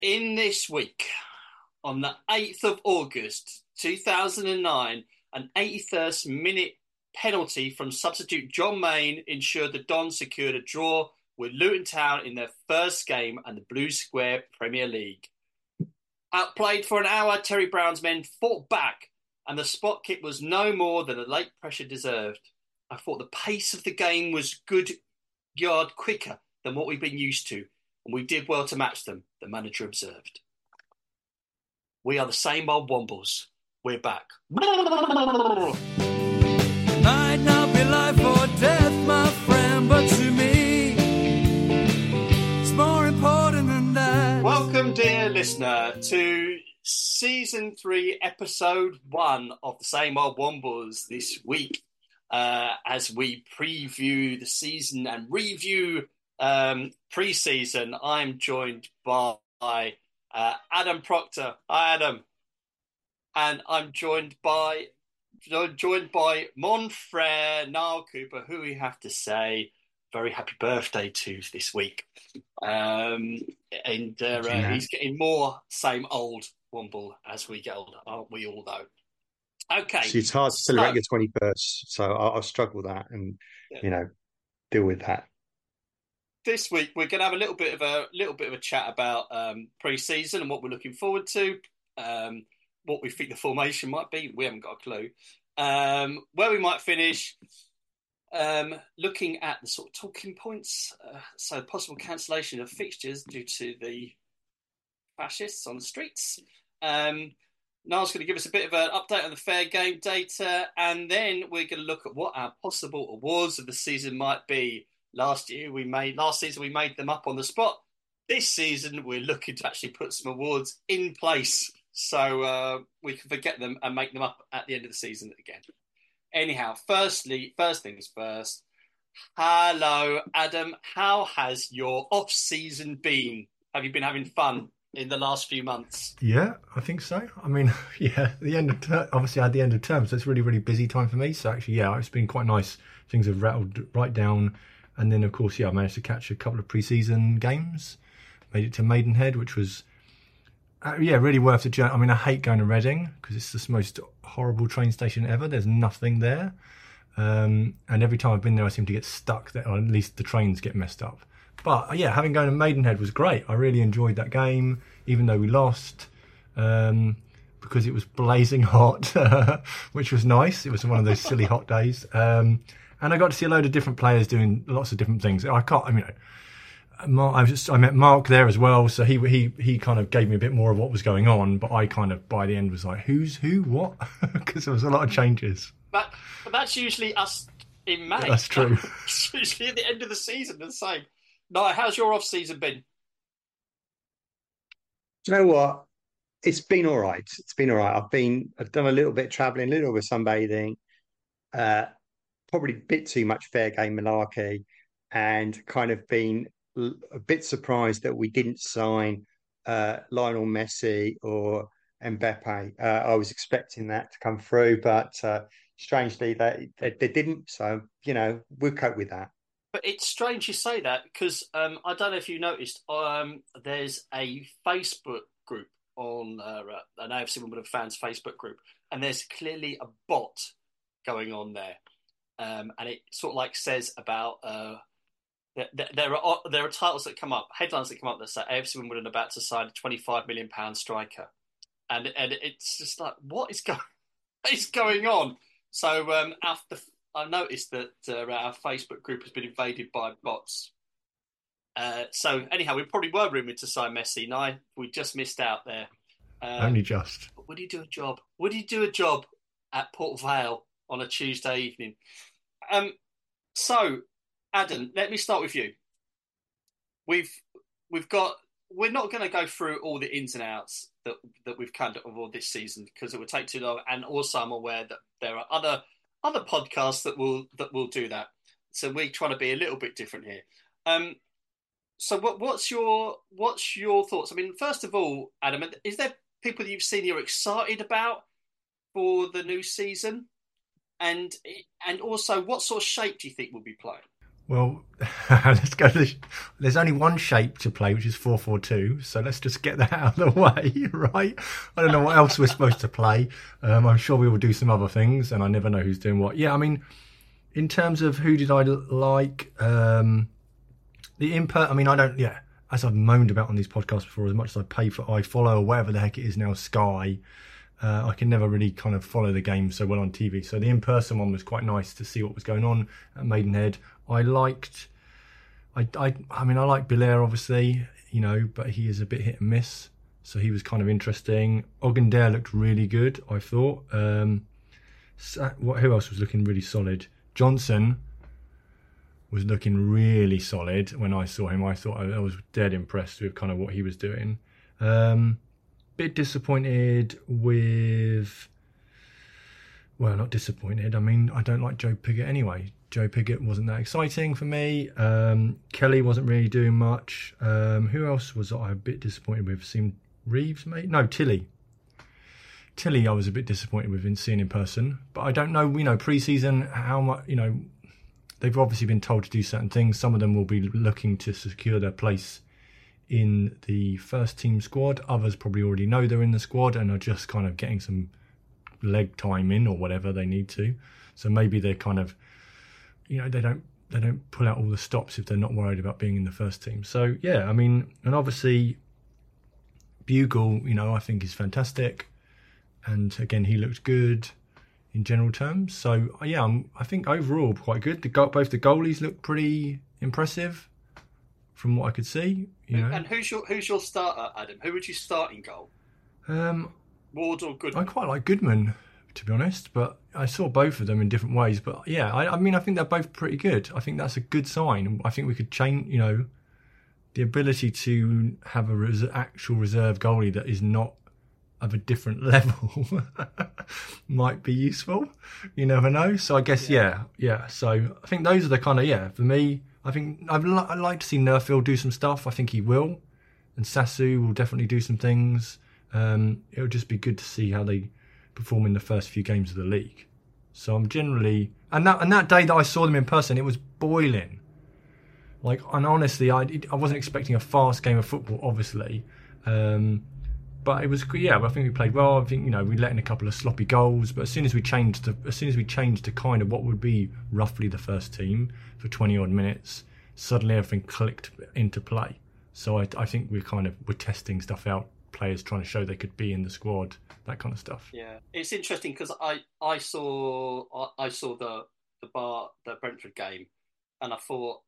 In this week, on the 8th of August 2009, an 81st minute penalty from substitute John Main ensured the Dons secured a draw with Luton Town in their first game and the Blue Square Premier League. Outplayed for an hour, Terry Brown's men fought back, and the spot kick was no more than the late pressure deserved. I thought the pace of the game was good yard quicker than what we've been used to, and we did well to match them, the manager observed. We are the same old Wombles. We're back. Might not be life or death, my friend, but to me, it's more important than that. Welcome, dear listener, to Season 3, Episode 1 of the Same Old Wombles this week, as we preview the season and review pre-season. I'm joined by Adam Proctor. Hi, Adam. And I'm joined by Mon Frere Niall Cooper, who we have to say very happy birthday to this week. He's getting more same old Womble as we get older, aren't we all, though? Okay. So it's hard to celebrate your 21st, so I'll struggle with that and, deal with that. This week we're going to have a little bit of a chat about pre-season and what we're looking forward to, what we think the formation might be. We haven't got a clue. Where we might finish, looking at the sort of talking points, so possible cancellation of fixtures due to the fascists on the streets. Niall's going to give us a bit of an update on the fair game data, and then we're going to look at what our possible awards of the season might be. Last season we made them up on the spot. This season we're looking to actually put some awards in place so we can forget them and make them up at the end of the season again. Anyhow, first things first. Hello, Adam. How has your off-season been? Have you been having fun in the last few months? Yeah, I think so. I mean, the end of obviously I had the end of term, so it's really, really busy time for me. So actually, it's been quite nice. Things have rattled right down. And then, of course, I managed to catch a couple of pre-season games. Made it to Maidenhead, which was, really worth the journey. I mean, I hate going to Reading because it's the most horrible train station ever. There's nothing there. And every time I've been there, I seem to get stuck there, or at least the trains get messed up. But, having gone to Maidenhead was great. I really enjoyed that game, even though we lost, because it was blazing hot, which was nice. It was one of those silly hot days. And I got to see a load of different players doing lots of different things. I met Mark there as well, so he kind of gave me a bit more of what was going on. But I kind of by the end was like, who's who, what? Because there was a lot of changes. But that's usually us in May. That's true. It's usually at the end of the season the same. No, how's your off season been? Do you know what? It's been all right. I've done a little bit of travelling, a little bit of sunbathing. Probably a bit too much fair game malarkey, and kind of been a bit surprised that we didn't sign Lionel Messi or Mbappe. I was expecting that to come through, but strangely they didn't. So we'll cope with that. But it's strange you say that because I don't know if you noticed. There's a Facebook group on an AFC Wimbledon fans Facebook group, and there's clearly a bot going on there. And it sort of like says about there are titles that come up, headlines that come up that say AFC Wimbledon about to sign a £25 million striker, and it's just like what is going on? So I noticed that our Facebook group has been invaded by bots. So anyhow, we probably were rumoured to sign Messi. Now we just missed out there. Only just. But would he do a job? Would he do a job at Port Vale on a Tuesday evening? So, Adam, let me start with you. We're not going to go through all the ins and outs that we've kind of avoided this season because it would take too long. And also, I'm aware that there are other podcasts that will do that. So we're trying to be a little bit different here. So what's your thoughts? I mean, first of all, Adam, is there people that you've seen you're excited about for the new season? And also, what sort of shape do you think we'll be playing? Well, let's go. There's only one shape to play, which is 4-4-2. So let's just get that out of the way, right? I don't know what else we're supposed to play. I'm sure we will do some other things, and I never know who's doing what. Yeah, I mean, in terms of who did I like, the input. I mean, I don't. Yeah, as I've moaned about on these podcasts before, as much as I pay for iFollow or whatever the heck it is now, Sky. I can never really kind of follow the game so well on TV. So the in-person one was quite nice to see what was going on at Maidenhead. I liked, I mean, I like Belair, obviously, but he is a bit hit and miss. So he was kind of interesting. Ogundare looked really good, I thought. Who else was looking really solid? Johnson was looking really solid when I saw him. I thought I was dead impressed with kind of what he was doing. Bit disappointed with, well, not disappointed. I mean, I don't like Joe Pigott anyway. Joe Pigott wasn't that exciting for me. Kelly wasn't really doing much. Who else was I a bit disappointed with? Seemed Reeves, mate? No, Tilly. Tilly I was a bit disappointed with in seeing in person. But I don't know, pre-season, how much, they've obviously been told to do certain things. Some of them will be looking to secure their place in the first team squad. Others probably already know they're in the squad and are just kind of getting some leg time in or whatever they need to. So maybe they're kind of, they don't pull out all the stops if they're not worried about being in the first team. So yeah, I mean, and obviously Bugle, I think is fantastic, and again he looked good in general terms. So yeah, I think overall quite good. Both the goalies looked pretty impressive from what I could see. And who's your starter, Adam? Who would you start in goal? Ward or Goodman? I quite like Goodman, to be honest, but I saw both of them in different ways. But yeah, I mean, I think they're both pretty good. I think that's a good sign. I think we could change, the ability to have a actual reserve goalie that is not of a different level might be useful. You never know. So I guess, yeah. So I think those are the kind of, for me, I think I'd like to see Nerfield do some stuff. I think he will. And Sasu will definitely do some things. It'll just be good to see how they perform in the first few games of the league. So I'm generally... And that day that I saw them in person, it was boiling. And honestly, I wasn't expecting a fast game of football, obviously. But it was, I think we played well. I think, we let in a couple of sloppy goals. But as soon as we changed to kind of what would be roughly the first team for 20-odd minutes, suddenly everything clicked into play. So I think we're testing stuff out, players trying to show they could be in the squad, that kind of stuff. Yeah, it's interesting because I saw the Brentford game, and I thought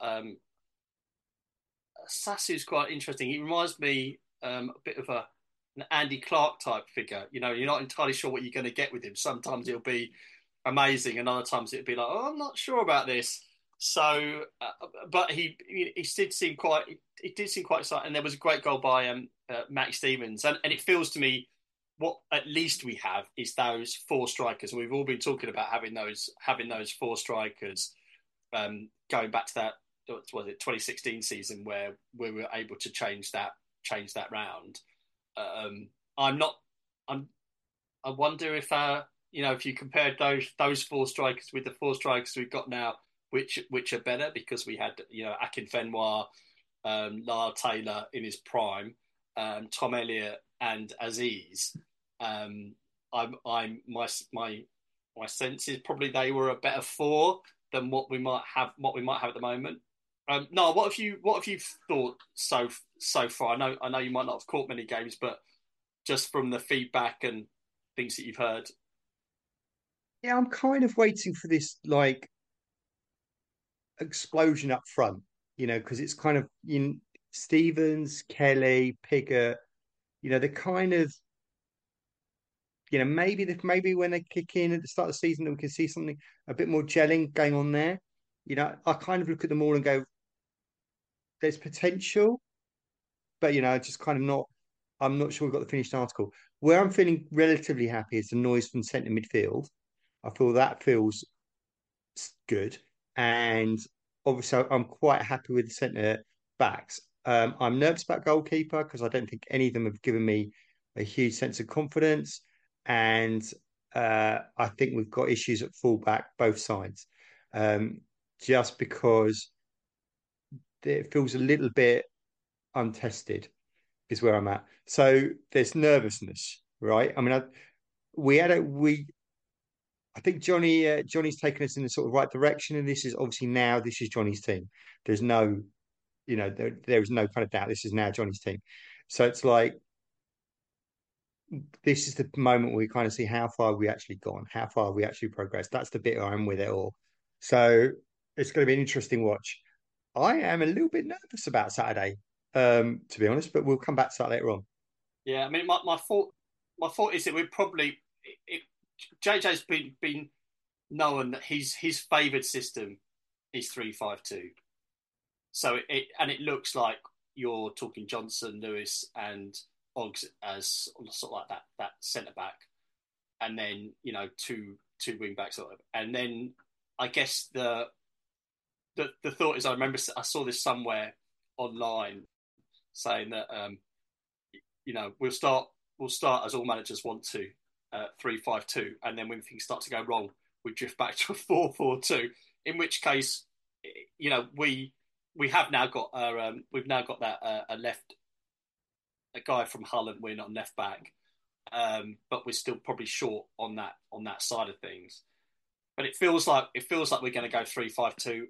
Sasu's quite interesting. He reminds me a bit of an Andy Clark type figure. You're not entirely sure what you're going to get with him. Sometimes he'll be amazing, and other times it'll be like, I'm not sure about this. So, but he did seem quite exciting. And there was a great goal by Matty Stevens, and it feels to me what at least we have is those four strikers. And we've all been talking about having those four strikers, going back to that, what was it, 2016 season where we were able to change that round. I wonder if if you compared those four strikers with the four strikers we've got now, which are better, because we had Akinfenwa, Lyle Taylor in his prime, Tom Elliott and Aziz. My sense is probably they were a better four than what we might have at the moment. No, what have you thought so far? I know you might not have caught many games, but just from the feedback and things that you've heard. Yeah, I'm kind of waiting for this explosion up front, because it's kind of Stevens, Kelly, Pigott, they're kind of, maybe when they kick in at the start of the season, we can see something a bit more gelling going on there. I kind of look at them all and go, there's potential, but just kind of not. I'm not sure we've got the finished article. Where I'm feeling relatively happy is the noise from centre midfield. I feel that feels good, and obviously I'm quite happy with the centre backs. I'm nervous about goalkeeper because I don't think any of them have given me a huge sense of confidence, and I think we've got issues at fullback both sides, just because it feels a little bit untested, is where I'm at. So there's nervousness, right? I mean, I think Johnny's taken us in the sort of right direction, and this is obviously now this is Johnny's team. There's no, there is no kind of doubt. This is now Johnny's team. So it's like this is the moment where we kind of see how far we actually gone, how far we actually progressed. That's the bit I'm with it all. So it's going to be an interesting watch. I am a little bit nervous about Saturday, to be honest, but we'll come back to that later on. Yeah, I mean, my thought is that we'd probably JJ's been known that his favoured system is 3-5-2. So it looks like you're talking Johnson, Lewis, and Oggs as sort of like that centre back, and then two wing backs sort of, and then I guess the thought is I remember I saw this somewhere online saying that we'll start as all managers want to 3-5-2, and then when things start to go wrong, we drift back to a 4-4-2. In which case, we have now got a guy from Hull and Wynn on left back, but we're still probably short on that side of things. But it feels like we're going to go 3-5-2.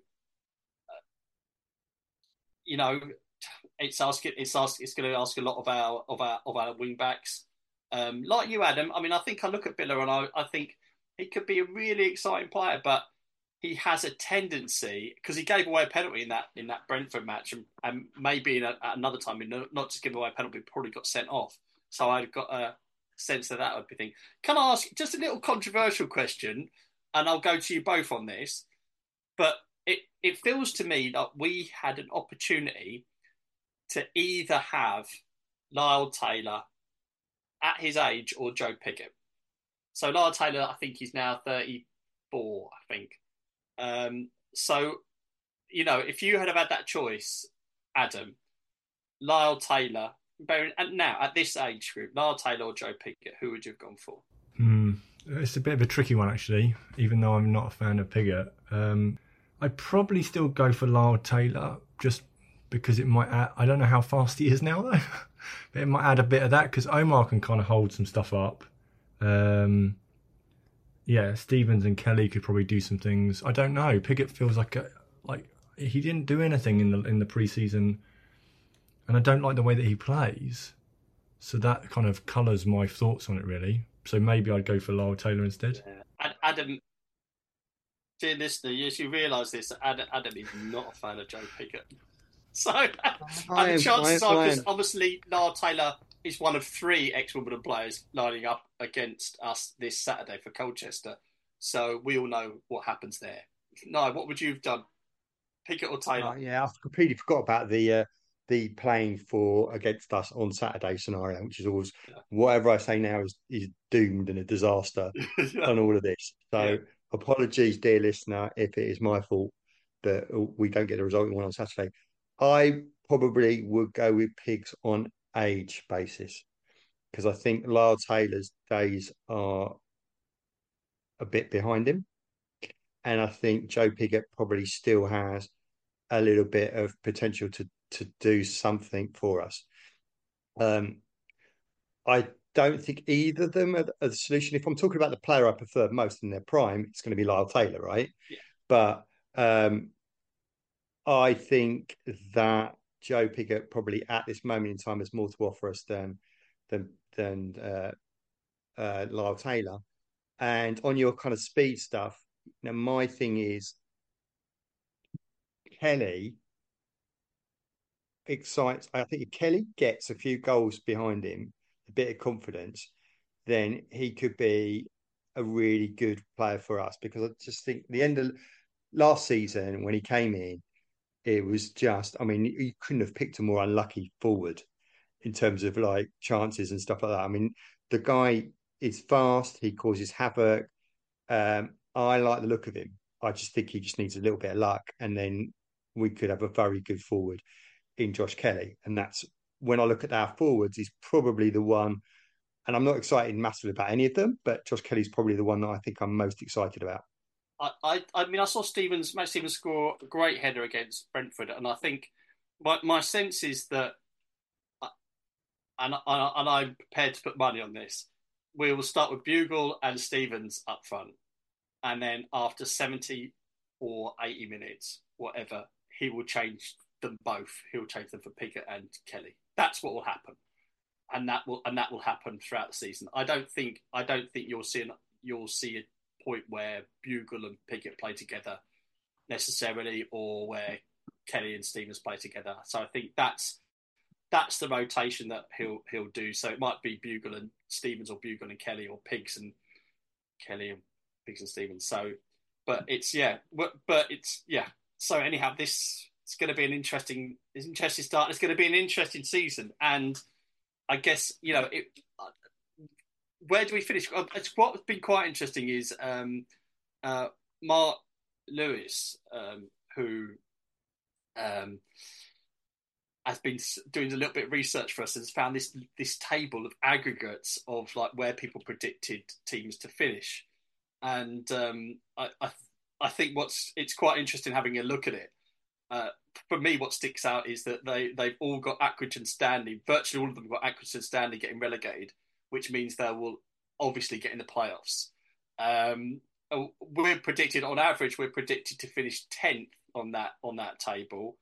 It's going to ask a lot of our wing backs. Like you, Adam. I mean, I think I look at Billa and I think he could be a really exciting player, but he has a tendency, because he gave away a penalty in that Brentford match, and maybe at another time, not just giving away a penalty, probably got sent off. So I've got a sense that would be thing. Can I ask just a little controversial question, and I'll go to you both on this, but it feels to me that we had an opportunity to either have Lyle Taylor at his age or Joe Pigott. So Lyle Taylor, I think he's now 34, I think. So, if you had had that choice, Adam, Lyle Taylor, and now at this age group, Lyle Taylor or Joe Pigott, who would you have gone for? It's a bit of a tricky one, actually, even though I'm not a fan of Pigott. I'd probably still go for Lyle Taylor, just because it might add, I don't know how fast he is now, though, but it might add a bit of that, because Omar can kind of hold some stuff up. Stevens and Kelly could probably do some things. I don't know. Pigott feels like he didn't do anything in the pre-season, and I don't like the way that he plays. So that kind of colours my thoughts on it, really. So maybe I'd go for Lyle Taylor instead. Yeah. Adam, dear listener, yes, you realise this. Adam is not a fan of Joe Pigott. So the chances are, because obviously Lyle Taylor is one of 3 ex-Wimbledon players lining up against us this Saturday for Colchester. So we all know what happens there. No, what would you have done? Pigott or Taylor? I completely forgot about the playing for against us on Saturday scenario, which is always whatever I say now is doomed and a disaster on all of this. So apologies, dear listener, if it is my fault that we don't get the result we want on Saturday. I probably would go with Pigs on age basis, because I think Lyle Taylor's days are a bit behind him, and I think Joe Pigott probably still has a little bit of potential to do something for us. I don't think either of them are the solution. If I'm talking about the player I prefer most in their prime, it's going to be Lyle Taylor, right? Yeah. But I think that Joe Pigott probably at this moment in time has more to offer us than Lyle Taylor. And on your kind of speed stuff, my thing is Kelly excites. I think if Kelly gets a few goals behind him, a bit of confidence, then he could be a really good player for us. Because I just think the end of last season when he came in, it was just, I mean, you couldn't have picked a more unlucky forward in terms of like chances and stuff like that. I mean, the guy is fast, he causes havoc. I like the look of him. I just think he just needs a little bit of luck, and then we could have a very good forward in Josh Kelly. And that's when I look at our forwards, he's probably the one, and I'm not excited massively about any of them, but Josh Kelly's probably the one that I think I'm most excited about. I mean, I saw Matt Stevens score a great header against Brentford, and I think my sense is that, and I'm prepared to put money on this. We will start with Bugle and Stevens up front, and then after 70 or 80 minutes, whatever, he will change them both. He'll change them for Pickett and Kelly. That's what will happen, and that will happen throughout the season. I don't think you'll see a point where Bugle and Pickett play together necessarily, or where Kelly and Stevens play together. So I think that's the rotation that he'll do. So it might be Bugle and Stevens, or Bugle and Kelly, or Pigs and Kelly and Pigs and Stevens. So, but it's yeah. So anyhow, it's going to be an interesting start. It's going to be an interesting season, and I guess where do we finish? What's been quite interesting is Mark Lewis, who has been doing a little bit of research for us, and has found this table of aggregates of like where people predicted teams to finish, and I think it's quite interesting having a look at it. For me, what sticks out is that they've all got Accrington and Stanley. Virtually all of them got Accrington and Stanley getting relegated, which means they will obviously get in the playoffs. We're predicted to finish 10th on that table.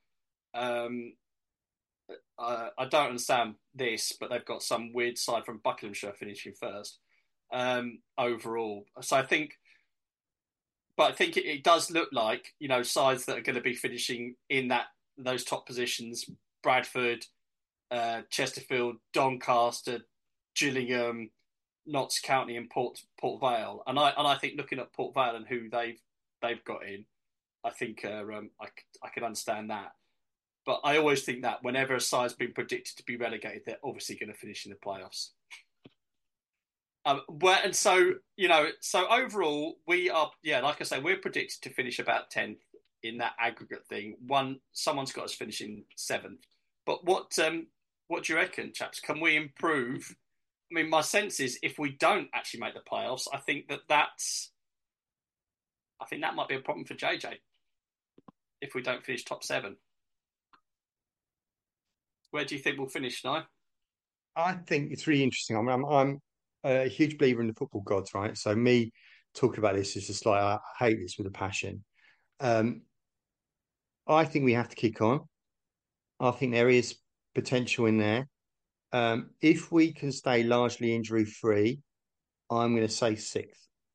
I don't understand this, but they've got some weird side from Buckinghamshire finishing first overall. So I think it does look like sides that are going to be finishing in those top positions: Bradford, Chesterfield, Doncaster, Gillingham, Notts County, and Port Vale. And I think looking at Port Vale and who they've got in, I think I can understand that. But I always think that whenever a side's been predicted to be relegated, they're obviously going to finish in the playoffs. So overall, we are, like I say, we're predicted to finish about 10th in that aggregate thing. Someone's got us finishing 7th. But what do you reckon, chaps? Can we improve? I mean, my sense is if we don't actually make the playoffs, I think that might be a problem for JJ if we don't finish top 7. Where do you think we'll finish now? I think it's really interesting. I mean, I'm a huge believer in the football gods, right? So me talking about this is just like I hate this with a passion. I think we have to kick on. I think there is potential in there. If we can stay largely injury free, I'm going to say 6th.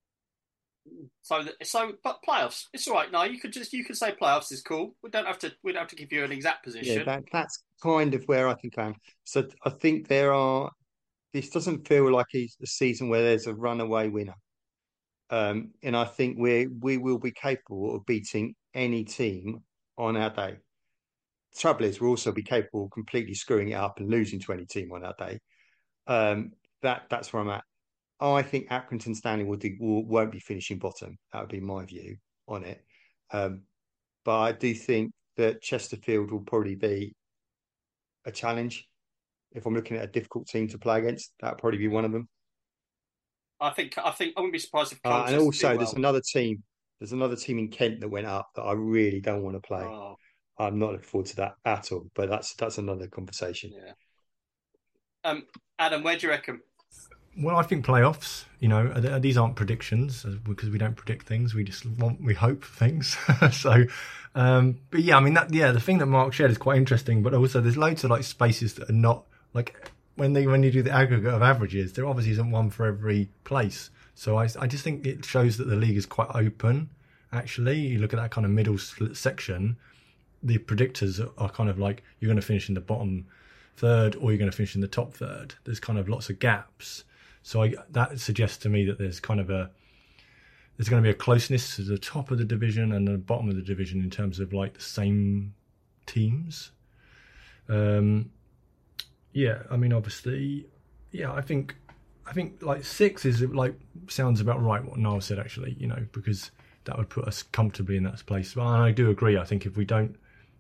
But playoffs, it's all right. No, you can say playoffs is cool. We don't have to give you an exact position. Yeah, that's kind of where I think I am. So I think this doesn't feel like it's a season where there's a runaway winner. And I think we will be capable of beating any team on our day. The trouble is, we'll also be capable of completely screwing it up and losing to any team on our day. That's where I'm at. I think Accrington Stanley won't be finishing bottom. That would be my view on it. But I do think that Chesterfield will probably be a challenge. If I'm looking at a difficult team to play against, that would probably be one of them. I wouldn't be surprised if Colchester and also there's another team in Kent that went up that I really don't want to play. Oh. I'm not looking forward to that at all. But that's another conversation. Yeah. Adam, where do you reckon? Well, I think playoffs. These aren't predictions because we don't predict things. We hope for things. So, but yeah, I mean the thing that Mark shared is quite interesting. But also, there's loads of like spaces that are not like when you do the aggregate of averages, there obviously isn't one for every place. So I just think it shows that the league is quite open. Actually, you look at that kind of middle section, the predictors are kind of like you're going to finish in the bottom third or you're going to finish in the top third. There's kind of lots of gaps. So that suggests to me that there's going to be a closeness to the top of the division and the bottom of the division in terms of like the same teams. I mean, obviously, I think like 6 is like sounds about right what Niall said actually, because that would put us comfortably in that place. But I do agree. I think if we don't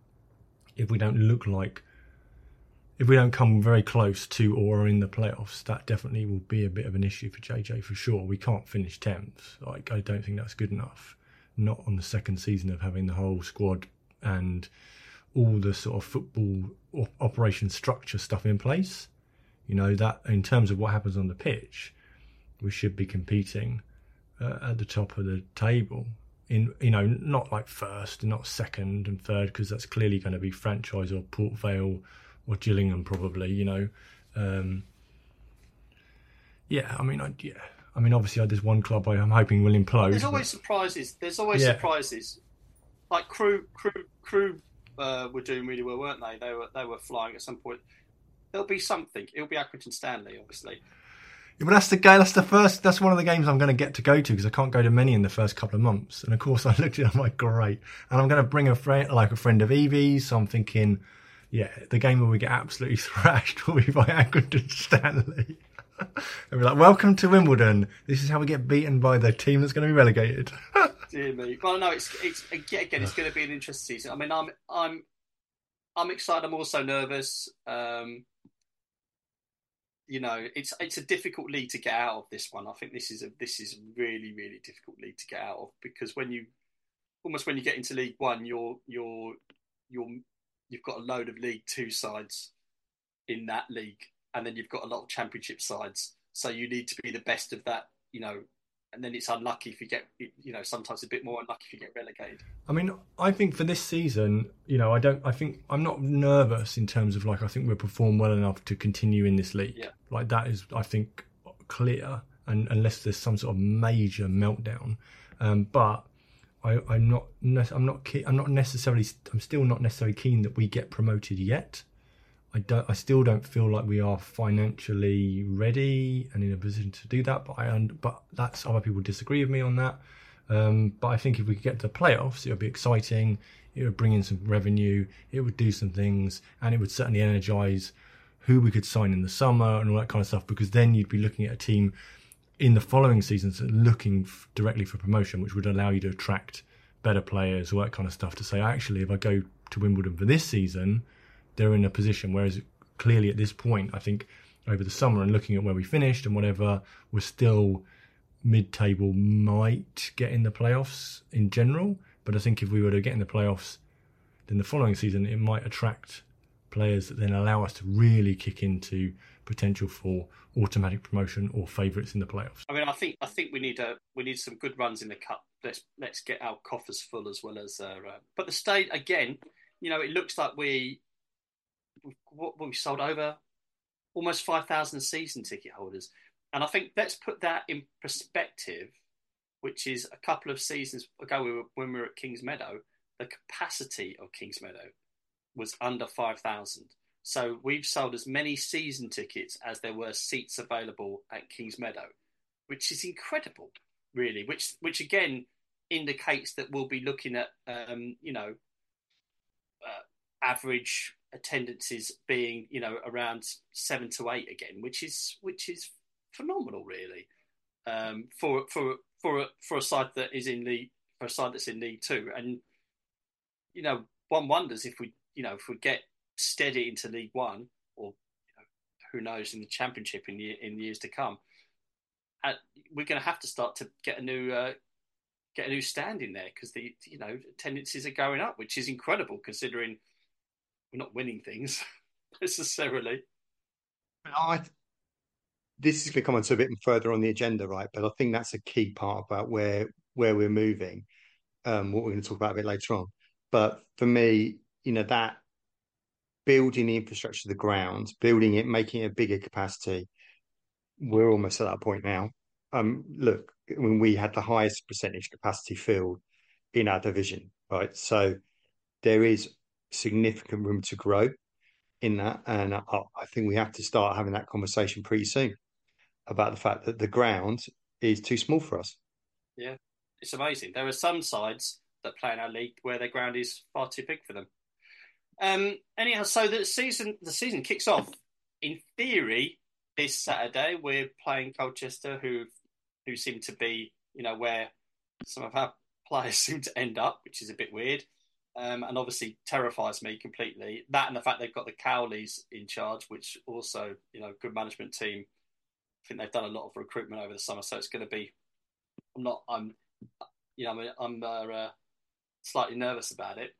come very close to or are in the playoffs, that definitely will be a bit of an issue for JJ for sure. We can't finish 10th. Like, I don't think that's good enough. Not on the second season of having the whole squad and all the sort of football operation structure stuff in place. That in terms of what happens on the pitch, we should be competing at the top of the table. Not like first, not second and third, because that's clearly going to be Franchise or Port Vale or Gillingham probably. Obviously there's one club I'm hoping will implode. There's always surprises. Surprises. Like Crew were doing really well, weren't they? They were flying at some point. There'll be something. It'll be Accrington Stanley, obviously. Yeah, but that's the game. That's one of the games I'm going to get to go to, because I can't go to many in the first couple of months. And of course, I looked at it, I'm like, great. And I'm going to bring a friend of Evie's. So I'm thinking, yeah, the game where we get absolutely thrashed will be by Accrington Stanley. And be like, welcome to Wimbledon. This is how we get beaten by the team that's going to be relegated. Dear me. Well, no, it's going to be an interesting season. I mean, I'm excited. I'm also nervous. It's a difficult league to get out of, this one. I think this is a really, really difficult league to get out of, because when you get into League One, you've got a load of League Two sides in that league, and then you've got a lot of Championship sides. So you need to be the best of that, and then it's unlucky if you get, sometimes a bit more unlucky if you get relegated. I mean, I think for this season, I'm not nervous in terms of, I think we'll perform well enough to continue in this league. Yeah. That is, I think, clear, and unless there's some sort of major meltdown. But I'm still not necessarily keen that we get promoted yet. I still don't feel like we are financially ready and in a position to do that. But that's, other people disagree with me on that. But I think if we could get to the playoffs, it would be exciting. It would bring in some revenue. It would do some things, and it would certainly energise who we could sign in the summer and all that kind of stuff. Because then you'd be looking at a team in the following seasons looking directly for promotion, which would allow you to attract better players, all that kind of stuff. To say, actually, if I go to Wimbledon for this season, they're in a position. Whereas clearly at this point, I think over the summer and looking at where we finished and whatever, we're still mid-table, might get in the playoffs in general. But I think if we were to get in the playoffs, then the following season, it might attract players that then allow us to really kick into potential for automatic promotion or favourites in the playoffs. I mean, I think we need some good runs in the cup. Let's get our coffers full as well as. But the state again, it looks like we sold over almost 5,000 season ticket holders. And I think let's put that in perspective, which is a couple of seasons ago when we were at Kings Meadow, the capacity of Kings Meadow was under 5,000. So we've sold as many season tickets as there were seats available at Kings Meadow, which is incredible, really, which again indicates that we'll be looking at, average attendances being, around 7 to 8 again, which is phenomenal, really, for a side that is in that's in League Two. And one wonders if we get steady into League One, or who knows, in the Championship in years to come, we're going to have to start to get a new stand in there, because the attendances are going up, which is incredible considering we're not winning things necessarily. This is going to come on to a bit further on the agenda, right? But I think that's a key part about where we're moving, what we're going to talk about a bit later on. But for me, that building the infrastructure of the ground, building it, making it a bigger capacity, we're almost at that point now. Look, when we had the highest percentage capacity field in our division, right? So there is significant room to grow in that. And I think we have to start having that conversation pretty soon about the fact that the ground is too small for us. Yeah, it's amazing. There are some sides that play in our league where their ground is far too big for them. Anyhow, so the season kicks off. In theory, this Saturday we're playing Colchester, who seem to be, where some of our players seem to end up, which is a bit weird, and obviously terrifies me completely. That and the fact they've got the Cowleys in charge, which also, good management team. I think they've done a lot of recruitment over the summer, so it's going to be. I'm slightly nervous about it.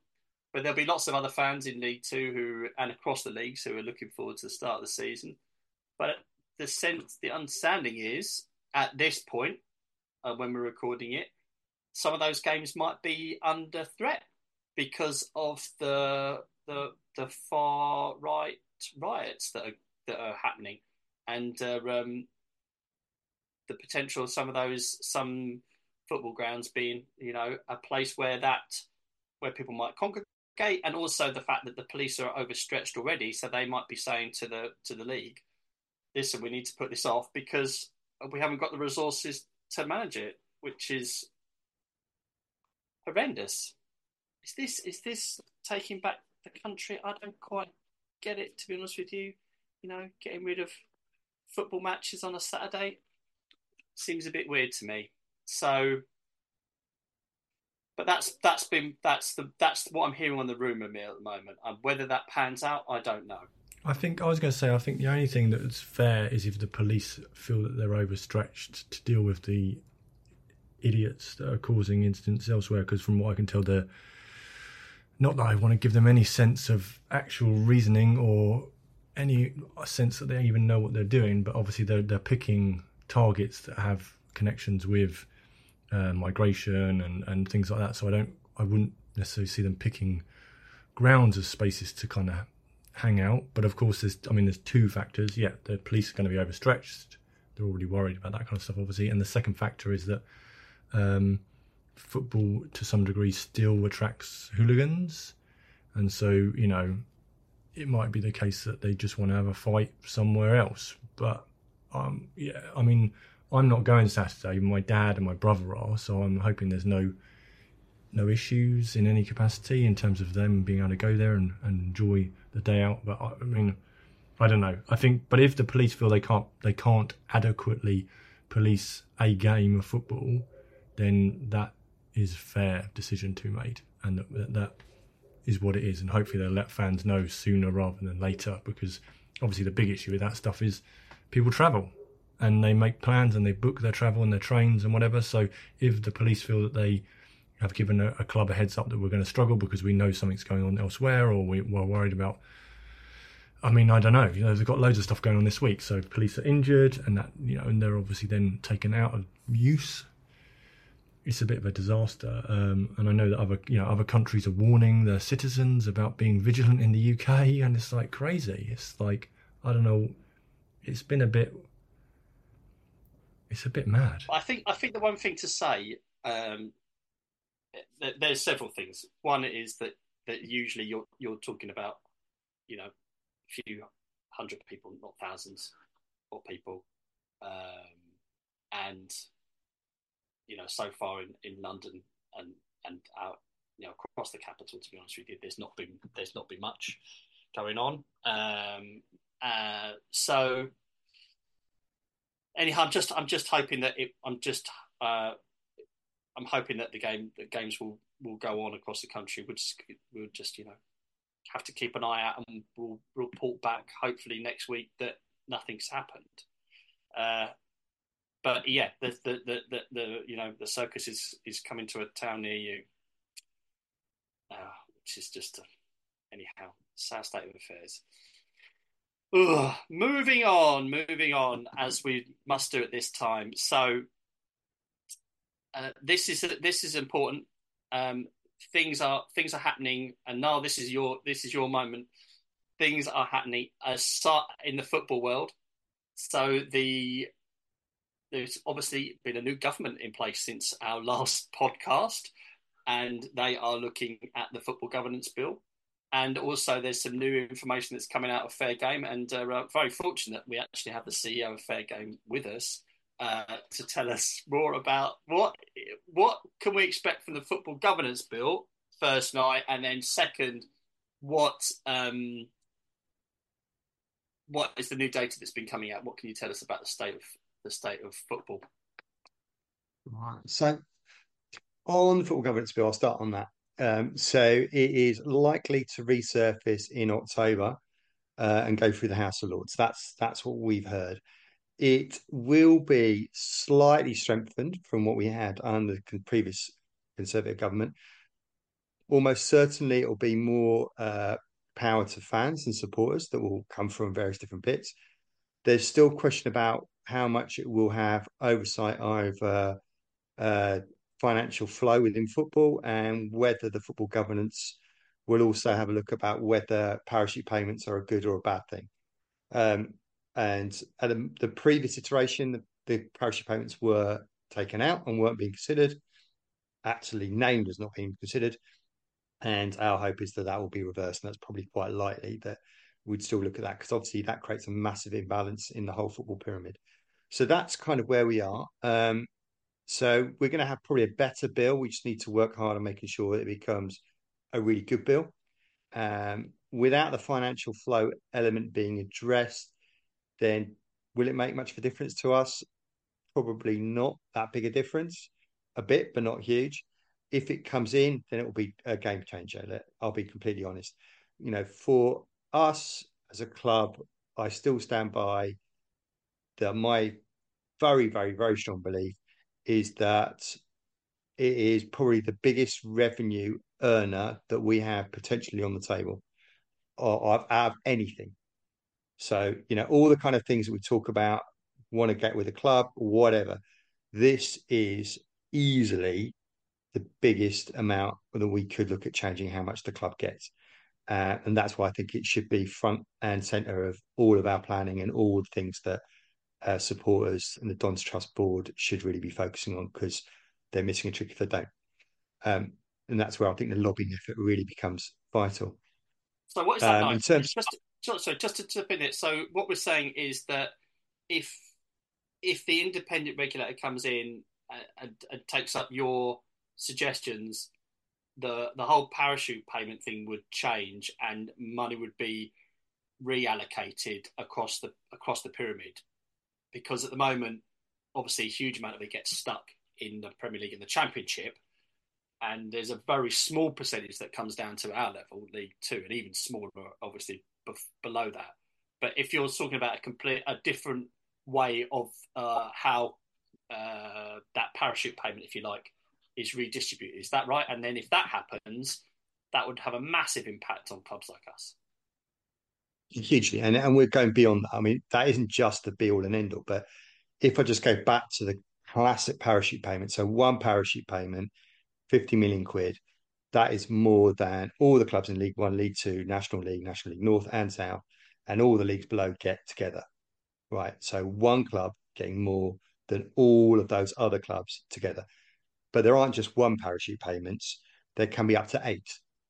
but there'll be lots of other fans in League Two and across the leagues who are looking forward to the start of the season. But the understanding is at this point, when we're recording it, some of those games might be under threat because of the far right riots that are happening, and the potential of some football grounds being, a place where people might congregate, and also the fact that the police are overstretched already, so they might be saying to the league, listen, we need to put this off because we haven't got the resources to manage it, which is horrendous. Is this taking back the country? I don't quite get it, to be honest with you. Getting rid of football matches on a Saturday seems a bit weird to me. So, but that's what I'm hearing on the rumor mill at the moment. And whether that pans out, I don't know. I think the only thing that's fair is if the police feel that they're overstretched to deal with the idiots that are causing incidents elsewhere. Because from what I can tell, they're not that I want to give them any sense of actual reasoning or any sense that they even know what they're doing, but obviously they're picking targets that have connections with migration and things like that. So I wouldn't necessarily see them picking grounds as spaces to kind of hang out. But of course, there's two factors. Yeah, the police are going to be overstretched. They're already worried about that kind of stuff, obviously. And the second factor is that football, to some degree, still attracts hooligans. And so, it might be the case that they just want to have a fight somewhere else. But, I'm not going Saturday. My dad and my brother are, so I'm hoping there's no issues in any capacity in terms of them being able to go there and enjoy the day out. But I don't know. I think, but if the police feel they can't adequately police a game of football, then that is a fair decision to be made, and that is what it is. And hopefully they'll let fans know sooner rather than later, because obviously the big issue with that stuff is people travel and they make plans and they book their travel and their trains and whatever. So if the police feel that they have given a club a heads up that we're going to struggle because we know something's going on elsewhere, or we're worried about, I don't know, they've got loads of stuff going on this week. So police are injured and that, and they're obviously then taken out of use. It's a bit of a disaster. And I know that other countries are warning their citizens about being vigilant in the UK, and it's like crazy. It's like, I don't know, it's a bit mad. I think the one thing to say, there's several things. One is that usually you're talking about, a few hundred people, not thousands of people, and so far in London and out, across the capital, to be honest with you, there's not been much going on. So anyhow, I'm just hoping that I'm hoping that the games will go on across the country. We'll just have to keep an eye out, and we'll report back hopefully next week that nothing's happened. But yeah, the circus is coming to a town near you, which is just anyhow sad state of affairs. Ugh. Moving on, as we must do at this time. So this is important. Things are happening, and now this is your moment. Things are happening in the football world. So there's obviously been a new government in place since our last podcast, and they are looking at the football governance bill. And also there's some new information that's coming out of Fair Game, and very fortunate we actually have the CEO of Fair Game with us to tell us more about what can we expect from the football governance bill first night, and then second, what is the new data that's been coming out? What can you tell us about the state of football? Right. So on the football governance bill, I'll start on that. So it is likely to resurface in October and go through the House of Lords. That's what we've heard. It will be slightly strengthened from what we had under the previous Conservative government. almost certainly it will be more power to fans and supporters that will come from various different bits. There's still question about how much it will have oversight over financial flow within football, and whether the football governance will also have a look about whether parachute payments are a good or a bad thing. And at the previous iteration, the parachute payments were taken out and weren't being considered, actually named as not being considered. And our hope is that that will be reversed. And that's probably quite likely that we'd still look at that, because obviously that creates a massive imbalance in the whole football pyramid. So that's kind of where we are. So we're going to have probably a better bill. We just need to work hard on making sure that it becomes a really good bill. Without the financial flow element being addressed, then will it make much of a difference to us? Probably not that big a difference. A bit, but not huge. If it comes in, then it will be a game changer. I'll be completely honest. For us as a club, I still stand by that. My very, very, very strong belief is that it is probably the biggest revenue earner that we have potentially on the table of anything. So, all the kind of things that we talk about, want to get with a club, whatever. This is easily the biggest amount that we could look at changing how much the club gets. And that's why I think it should be front and centre of all of our planning and all the things that supporters and the Dons Trust board should really be focusing on, because they're missing a trick if they don't. And that's where I think the lobbying effort really becomes vital. So what is that like? In terms, just to tip in it. So what we're saying is that if the independent regulator comes in and takes up your suggestions, the whole parachute payment thing would change and money would be reallocated across the pyramid, because at the moment, obviously, a huge amount of it gets stuck in the Premier League and the Championship, and there's a very small percentage that comes down to our level, League Two, and even smaller, obviously, below that. But if you're talking about a different way of how that parachute payment, if you like, is redistributed, is that right? And then if that happens, that would have a massive impact on clubs like us. Hugely, and we're going beyond that. I mean, that isn't just the be all and end all, but if I just go back to the classic parachute payment, so one parachute payment, 50 million quid, that is more than all the clubs in League One, League Two, National League North and South, and all the leagues below get together, right? So one club getting more than all of those other clubs together. But there aren't just one parachute payments, there can be up to 8.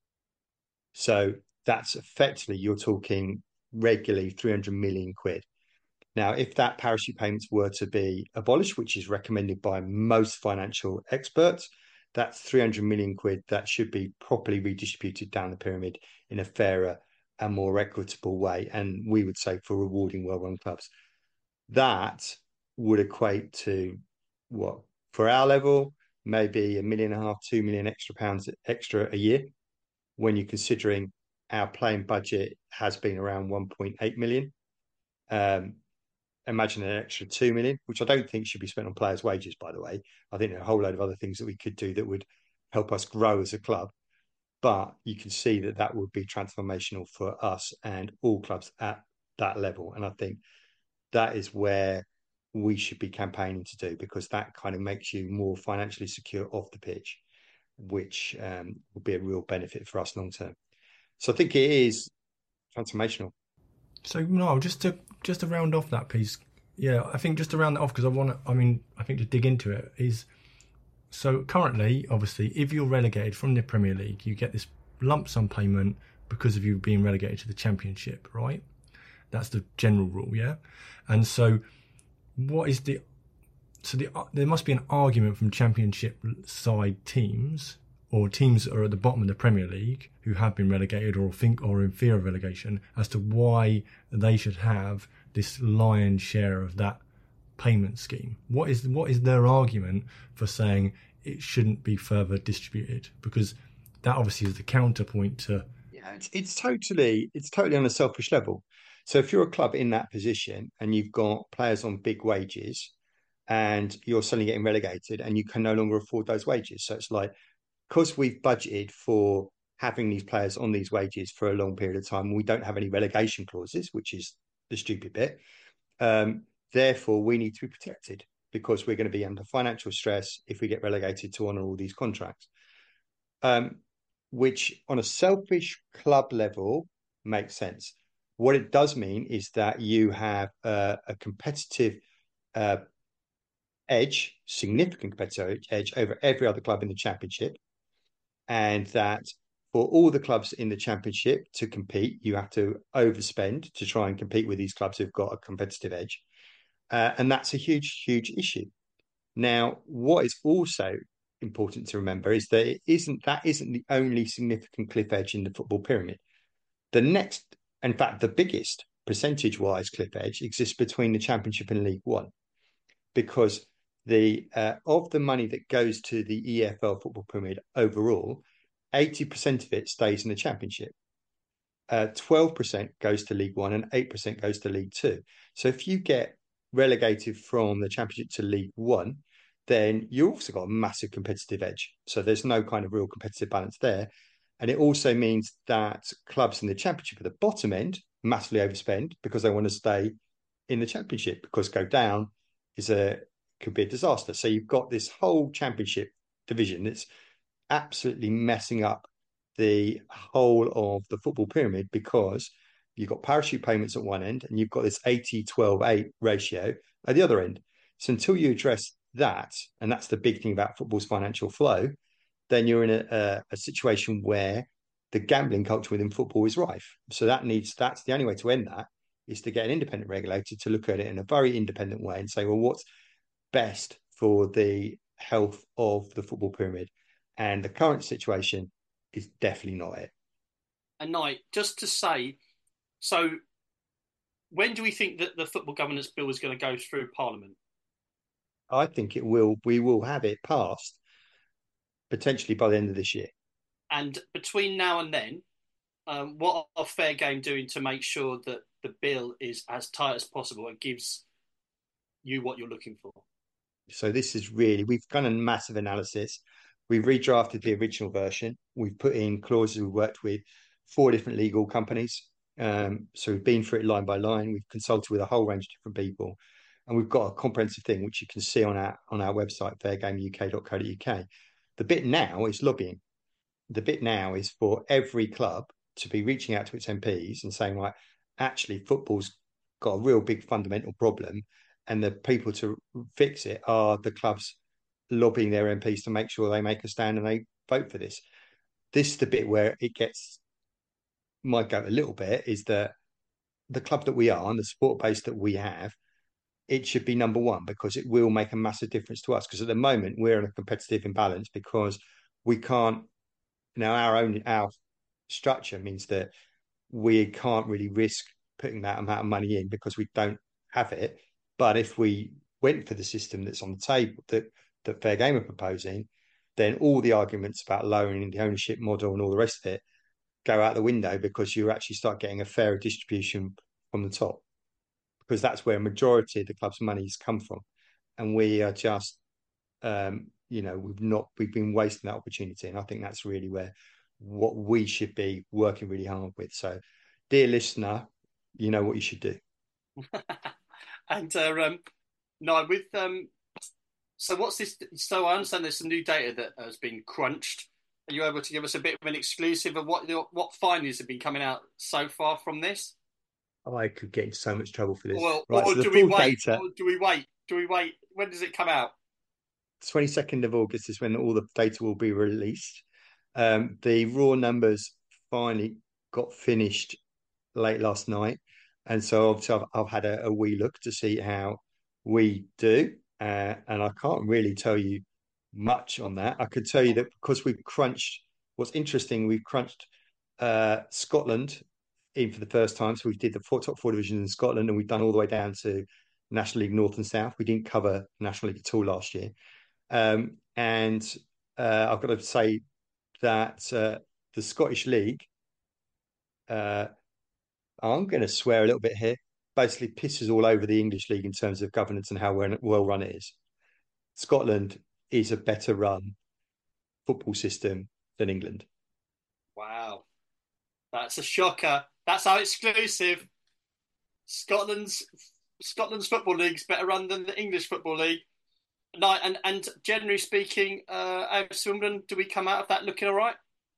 So that's effectively, you're talking regularly 300 million quid. Now, if that parachute payments were to be abolished, which is recommended by most financial experts, that's 300 million quid that should be properly redistributed down the pyramid in a fairer and more equitable way. And we would say for rewarding well-run clubs. That would equate to what, for our level, maybe £1.5 million, £2 million extra a year, when you're considering our playing budget has been around 1.8 million. Imagine an extra 2 million, which I don't think should be spent on players' wages, by the way. I think there are a whole load of other things that we could do that would help us grow as a club. But you can see that would be transformational for us and all clubs at that level. And I think that is where we should be campaigning to do, because that kind of makes you more financially secure off the pitch, which will be a real benefit for us long term. So I think it is transformational. So no, just to round off that piece, yeah, I think just to round that off, because I think to dig into it is, so currently, obviously, if you're relegated from the Premier League, you get this lump sum payment because of you being relegated to the Championship, right? That's the general rule, yeah? And so there must be an argument from Championship side teams, or teams that are at the bottom of the Premier League who have been relegated or are in fear of relegation, as to why they should have this lion's share of that payment scheme. What is their argument for saying it shouldn't be further distributed? Because that obviously is the counterpoint to... Yeah, it's totally on a selfish level. So if you're a club in that position and you've got players on big wages and you're suddenly getting relegated and you can no longer afford those wages, so it's like, because we've budgeted for having these players on these wages for a long period of time, we don't have any relegation clauses, which is the stupid bit. Therefore, we need to be protected because we're going to be under financial stress if we get relegated to honour all these contracts. Which on a selfish club level makes sense. What it does mean is that you have a competitive edge, significant competitive edge over every other club in the Championship, and that for all the clubs in the Championship to compete, you have to overspend to try and compete with these clubs who've got a competitive edge. And that's a huge, huge issue. Now, what is also important to remember is that that isn't the only significant cliff edge in the football pyramid. The next, in fact, the biggest percentage-wise cliff edge exists between the Championship and League One, because of the money that goes to the EFL football pyramid overall, 80% of it stays in the Championship. 12% goes to League One and 8% goes to League Two. So if you get relegated from the Championship to League One, then you've also got a massive competitive edge. So there's no kind of real competitive balance there. And it also means that clubs in the Championship at the bottom end massively overspend because they want to stay in the Championship, because go down could be a disaster. So you've got this whole Championship division that's absolutely messing up the whole of the football pyramid, because you've got parachute payments at one end and you've got this 80-12-8 ratio at the other end. So until you address that, and that's the big thing about football's financial flow, then you're in a situation where the gambling culture within football is rife. So that's the only way to end that, is to get an independent regulator to look at it in a very independent way and say, well, what's best for the health of the football pyramid? And the current situation is definitely not it. And Knight, just to say, so when do we think that the Football Governance Bill is going to go through Parliament? I think we will have it passed potentially by the end of this year. And between now and then, what are Fair Game doing to make sure that the bill is as tight as possible and gives you what you're looking for? So we've done a massive analysis. We've redrafted the original version. We've put in clauses. We've worked with 4 different legal companies. So we've been through it line by line. We've consulted with a whole range of different people. And we've got a comprehensive thing, which you can see on our website, fairgameuk.co.uk. The bit now is lobbying. The bit now is for every club to be reaching out to its MPs and saying, right, actually, football's got a real big fundamental problem, and the people to fix it are the clubs lobbying their MPs to make sure they make a stand and they vote for this. This is the bit where it might go a little bit, is that the club that we are and the support base that we have, it should be number one, because it will make a massive difference to us. Because at the moment we're in a competitive imbalance because we can't. Now our structure means that we can't really risk putting that amount of money in because we don't have it. But if we went for the system that's on the table that Fair Game are proposing, then all the arguments about lowering the ownership model and all the rest of it go out the window, because you actually start getting a fairer distribution from the top, because that's where a majority of the club's monies come from. And we are just, we've been wasting that opportunity. And I think that's really what we should be working really hard with. So, dear listener, you know what you should do. And no, so what's this? So I understand there's some new data that has been crunched. Are you able to give us a bit of an exclusive of what findings have been coming out so far from this? I could get into so much trouble for this. Well, right, or so do we wait? Or do we wait? Do we wait? When does it come out? 22nd of August is when all the data will be released. The raw numbers finally got finished late last night, and so obviously I've had a wee look to see how we do, and I can't really tell you much on that. I could tell you that because we've crunched. What's interesting, we've crunched Scotland in for the first time. So we did the top 4 divisions in Scotland, and we've done all the way down to National League North and South. We didn't cover National League at all last year. And I've got to say that the Scottish League, I'm going to swear a little bit here, basically pisses all over the English League in terms of governance and how well run it is. Scotland is a better run football system than England. Wow, that's a shocker. That's how exclusive. Scotland's football league's better run than the English football league. And generally speaking, AFC Wimbledon, do we come out of that looking all right?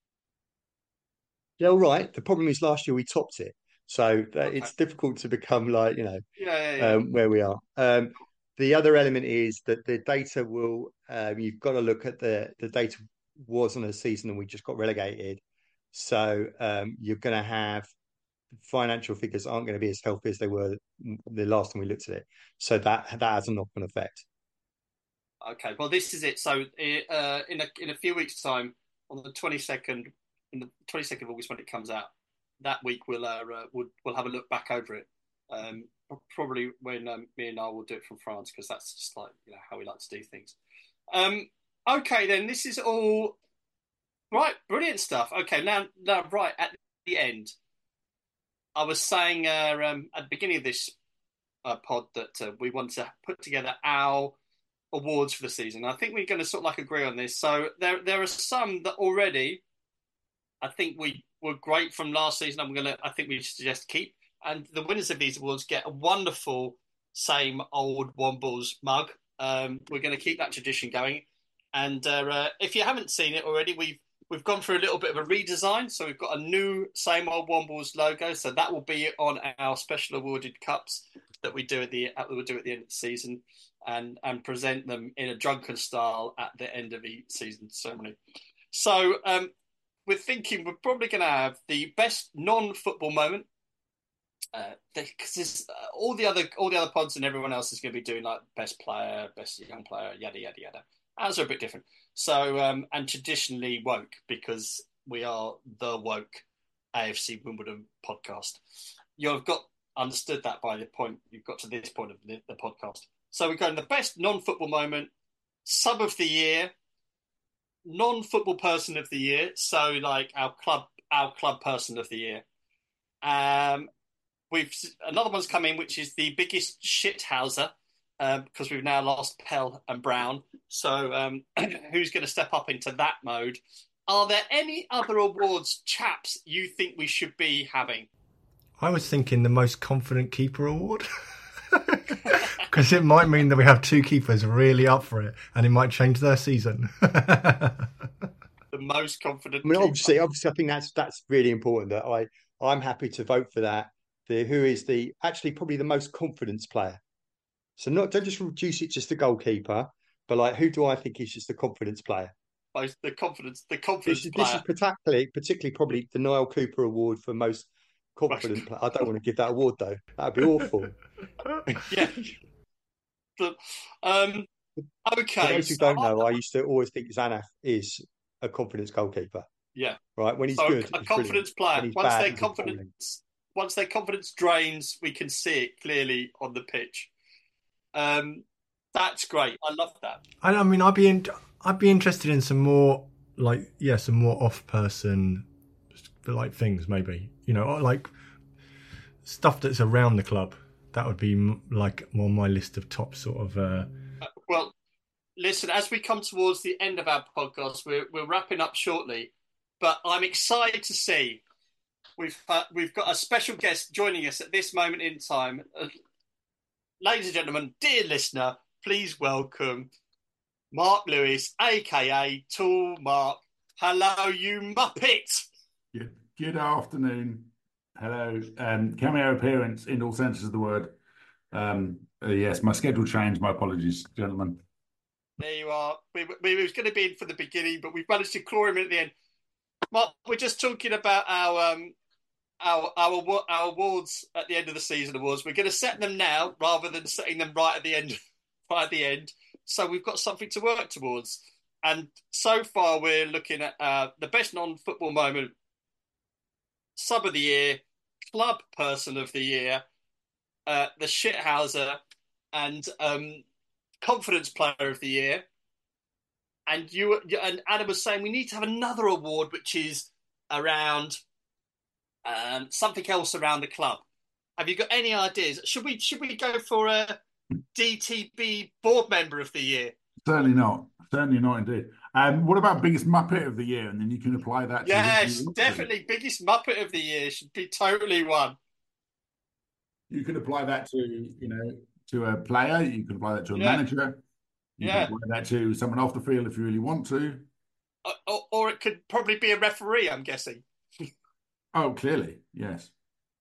Yeah, all right. The problem is last year we topped it, so it's difficult to become like where we are. The other element is that the data will. You've got to look at the data was on a season and we just got relegated, so you're going to have financial figures aren't going to be as healthy as they were the last time we looked at it. So that has a knock-on effect. Okay, well, this is it. So in a few weeks' time, on the 22nd, in the 22nd of August when it comes out, that week we'll have a look back over it. Probably when me and I will do it from France, because that's just like how we like to do things. Okay, then this is all right. Brilliant stuff. Okay, now right at the end, I was saying at the beginning of this pod that we want to put together our awards for the season. I think we're going to sort of like agree on this. So there are some that already I think we were great from last season. I think we suggest keep. And the winners of these awards get a wonderful same old Wombles mug. We're going to keep that tradition going. And if you haven't seen it already, we've gone through a little bit of a redesign. So we've got a new same old Wombles logo. So that will be on our special awarded cups that we do at the end of the season, and present them in a drunken style at the end of each season ceremony. So we're thinking we're probably going to have the best non-football moment, because all the other pods and everyone else is going to be doing like best player, best young player, yada yada yada. Ours are a bit different. So and traditionally woke, because we are the woke AFC Wimbledon podcast. You've got understood that by the point you've got to this point of the podcast. So we're going the best non-football moment, sub of the year, non-football person of the year. So like our club person of the year. We've another one's come in, which is the biggest shithouser, because we've now lost Pell and Brown. So who's going to step up into that mode? Are there any other awards, chaps, you think we should be having? I was thinking the most confident keeper award. Because it might mean that we have two keepers really up for it, and it might change their season. The most confident. I mean, obviously, I think that's really important. That I'm happy to vote for that. Who is probably the most confidence player? So don't just reduce it just to goalkeeper, but like who do I think is just the confidence player? Both the confidence player. This is particularly probably the Niall Cooper Award for most confident player. I don't want to give that award though. That'd be awful. Yeah. Okay. For those who don't know, I used to always think Zanaf is a confidence goalkeeper. Yeah. Right. When he's good, a confidence player. Once their confidence drains, we can see it clearly on the pitch. That's great. I love that. I mean, I'd be interested in some more off-person like things, maybe like stuff that's around the club. That would be like on my list of top sort of. Well, listen, as we come towards the end of our podcast, we're wrapping up shortly, but I'm excited to see we've got a special guest joining us at this moment in time. Ladies and gentlemen, dear listener, please welcome Mark Lewis, aka Tall Mark. Hello, you muppet. Good afternoon. Hello. Cameo appearance in all senses of the word. Yes, my schedule changed. My apologies, gentlemen. There you are. We was going to be in for the beginning, but we've managed to claw him in at the end. Mark, we're just talking about our awards at the end of the season awards. We're going to set them now rather than setting them right at the end. Right at the end, so we've got something to work towards. And so far, we're looking at the best non-football moment, sub of the year, club person of the year, the shithouser, and confidence player of the year. And Adam was saying we need to have another award, which is around something else around the club. Have you got any ideas? Should we go for a DTB board member of the year? Certainly not. Certainly not indeed. What about biggest Muppet of the year? And then you can apply that to whoever you Yes, want to. definitely biggest Muppet of the year should be totally one. You can apply that to, to a player. You can apply that to a Yeah, manager. You can yeah. apply that to someone off the field if you really want to. Or it could probably be a referee, I'm guessing. Oh, clearly, yes.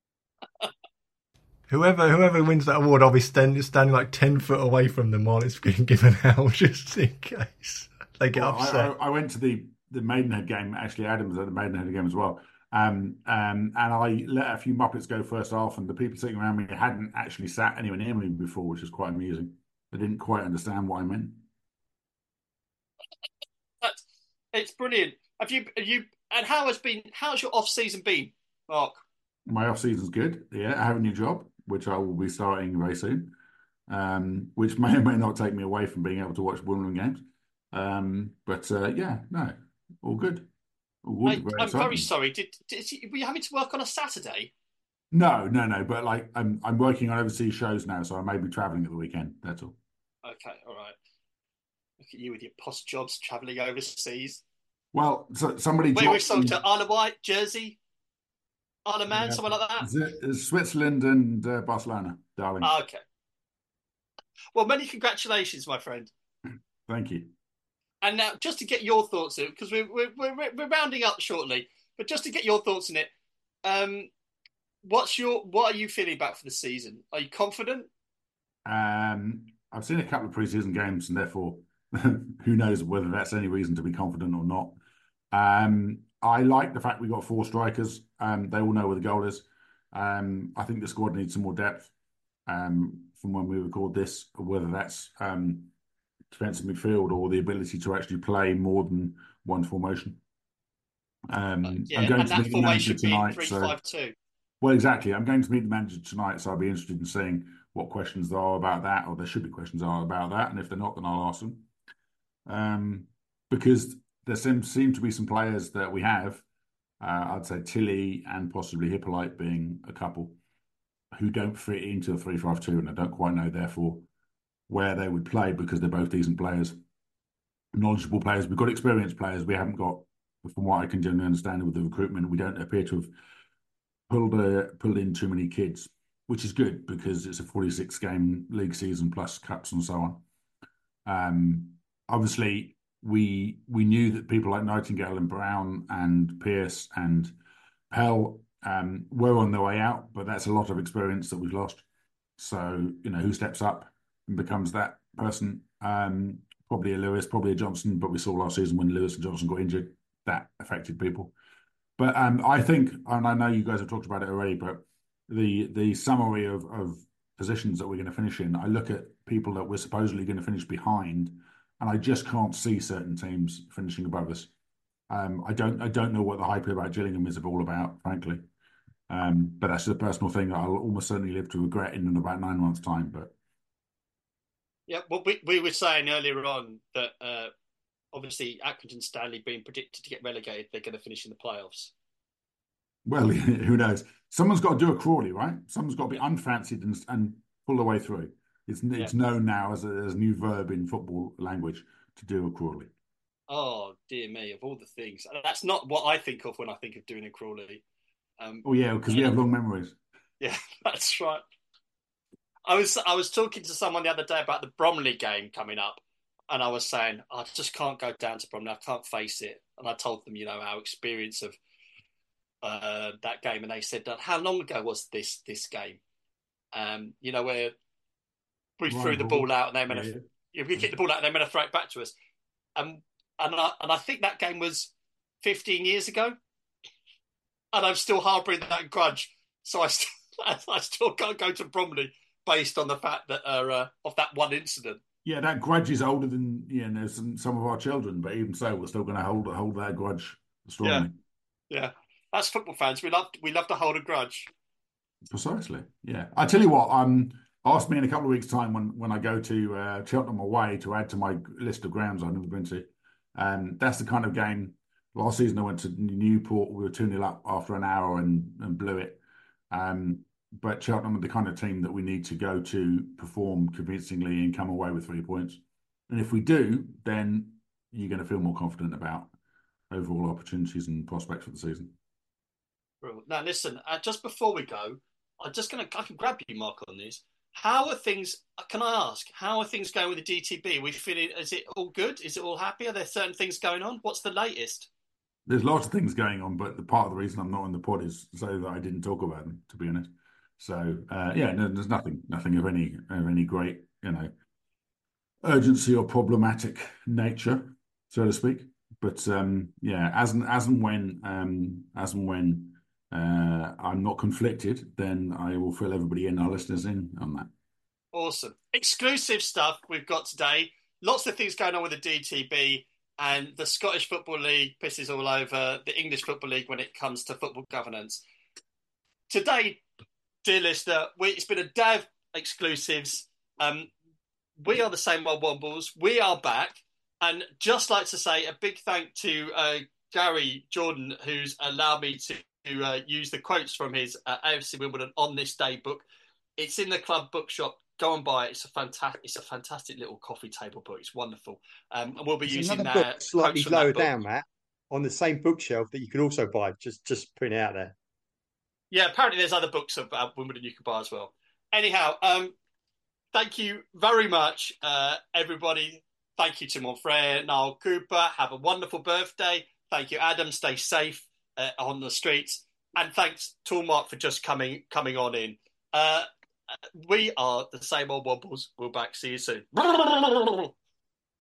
Whoever wins that award, I'll be standing like 10 foot away from them while it's being given out, just in case they get Well, upset. I went to the Maidenhead game. Actually, Adam was at the Maidenhead game as well. And I let a few Muppets go first half, and the people sitting around me hadn't actually sat anywhere near me before, which was quite amusing. They didn't quite understand what I meant. It's brilliant. And how's your off season been, Mark? My off season's good. Yeah, I have a new job, which I will be starting very soon. Which may or may not take me away from being able to watch Wimbledon games. Yeah, no, all good. All good. Very I'm very exciting. sorry. Were you having to work on a Saturday? No. But like, I'm working on overseas shows now, so I may be traveling at the weekend. That's all. Okay, all right. Look at you with your post jobs travelling overseas. Well, so somebody Where we dropped sold me, to Isle of Wight, Jersey, Isle of Man, yeah, somewhere like that. Switzerland and Barcelona, darling. Okay. Well, many congratulations, my friend. Thank you. And now, just to get your thoughts in, because we're rounding up shortly, but just to get your thoughts in it, um, what are you feeling about for the season? Are you confident? I've seen a couple of preseason games, and therefore, who knows whether that's any reason to be confident or not. I like the fact we got four strikers. They all know where the goal is. I think the squad needs some more depth from when we record this, whether that's defensive midfield or the ability to actually play more than one formation. I'm Yeah, going and to that meet the manager formation being tonight. So, 3-5-2. well, exactly. I'm going to meet the manager tonight, so I'll be interested in seeing what questions there are about that, or there should be questions are about that, and if they're not, then I'll ask them. Because there seem to be some players that we have. I'd say Tilly and possibly Hippolyte being a couple who don't fit into the 3-5-2, and I don't quite know, therefore, where they would play because they're both decent players, knowledgeable players. We've got experienced players. We haven't got, from what I can generally understand with the recruitment, we don't appear to have pulled in too many kids, which is good because it's a 46-game league season plus cups and so on. Obviously, we knew that people like Nightingale and Brown and Pearce and Pell were on their way out, but that's a lot of experience that we've lost. So, who steps up and becomes that person? Probably a Lewis, probably a Johnson, but we saw last season when Lewis and Johnson got injured, that affected people. But I think, and I know you guys have talked about it already, but the summary of positions that we're going to finish in, I look at people that we're supposedly going to finish behind, and I just can't see certain teams finishing above us. I don't know what the hype about Gillingham is all about, frankly. But that's just a personal thing that I'll almost certainly live to regret in about 9 months' time. But Yeah, well, we were saying earlier on that obviously Accrington Stanley being predicted to get relegated, they're going to finish in the playoffs. well, who knows? Someone's got to do a Crawley, right? Someone's got to be unfancied and pull the way through. It's known now as a new verb in football language to do a Crawley. Oh dear me! Of all the things, that's not what I think of when I think of doing a Crawley. Oh yeah, because we have long memories. Yeah, that's right. I was talking to someone the other day about the Bromley game coming up, and I was saying I just can't go down to Bromley. I can't face it. And I told them, our experience of that game, and they said, "How long ago was this game? Where we threw the ball out and they meant we kicked the ball out and they meant to throw it back to us." And I think that game was 15 years ago, and I'm still harbouring that grudge. So I still can't go to Bromley based on the fact that of that one incident. Yeah, that grudge is older than some of our children, but even so, we're still going to hold that grudge strongly. Yeah, that's football fans. We love to hold a grudge. Precisely. Yeah, I tell you what. Ask me in a couple of weeks' time when I go to Cheltenham away to add to my list of grounds I've never been to. That's the kind of game. Last season I went to Newport. We were 2-0 up after an hour and blew it. But Cheltenham are the kind of team that we need to go to perform convincingly and come away with 3 points. And if we do, then you're going to feel more confident about overall opportunities and prospects for the season. Now, listen, just before we go, I can grab you, Mark, on this. How are things? Can I ask? How are things going with the DTB? Are we feeling? Is it all good? Is it all happy? Are there certain things going on? What's the latest? There's lots of things going on, but the part of the reason I'm not on the pod is so that I didn't talk about them, to be honest. So yeah, no, there's nothing of any great, urgency or problematic nature, so to speak. But yeah, as and when I'm not conflicted, then I will fill everybody in, our listeners in on that. Awesome. Exclusive stuff we've got today. Lots of things going on with the DTB, and the Scottish Football League pisses all over the English Football League when it comes to football governance. Today, dear listener, it's been a day of exclusives. We are the Same Old Wombles. We are back. And just like to say a big thank to Gary Jordan, who's allowed me to use the quotes from his AFC Wimbledon on this day book. It's in the club bookshop. Go and buy it. It's a fantastic little coffee table book. It's wonderful. And we'll be using that book slightly lower down, Matt, on the same bookshelf that you can also buy. Just putting it out there. Yeah, apparently there's other books about Wimbledon you can buy as well. Anyhow, thank you very much, everybody. Thank you to Monfrey, Niall Cooper. Have a wonderful birthday. Thank you, Adam. Stay safe on the streets. And thanks to Mark for just coming on in. We are the Same Old Wobbles. We'll back. See you soon.